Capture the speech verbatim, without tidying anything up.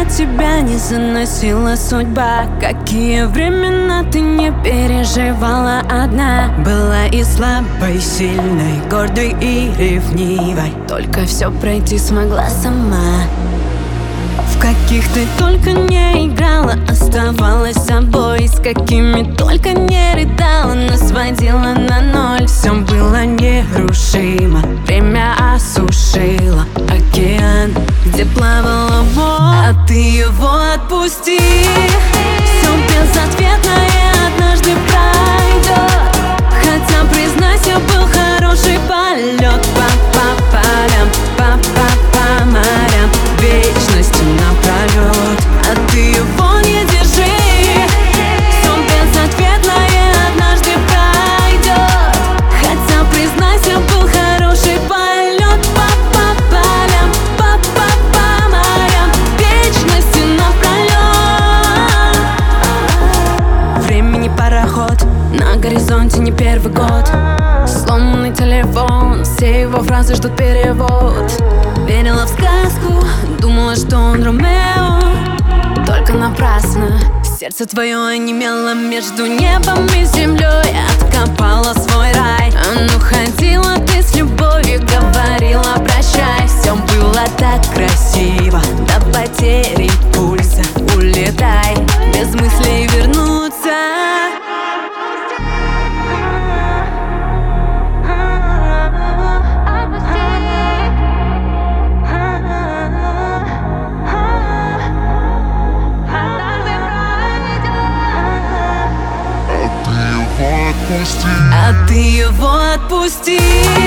тебя не заносила судьба? Какие времена ты не переживала одна? Была и слабой, и сильной, гордой и ревнивой, только все пройти смогла сама. В каких ты только не играла, оставалась собой. С какими только не рыдала, нас водила на ноль. Все было нерушимо, время осушило океан, где плавала боль. А ты его отпусти, все безответное однажды пройдет. Хотя, признайся, был хороший полет. По полям, по по морям, вечности напролет. А ты его не держи, все безответное однажды пройдет. Хотя, признайся, был хороший полет. По по полям, по по морям, вечности напролет. Времени пароход, на горизонте не первый год. Сломанный телефон, все его фразы ждут перевод. Верила в сказку, думала, что он Ромео, только напрасно. Сердце твое онемело между небом и землей. Откопала свой рай, ну ходила ты с любовью, говорила прощай. Все было так красиво, до потери пульса. Улетай, без мыслей вернуться. А ты его отпусти.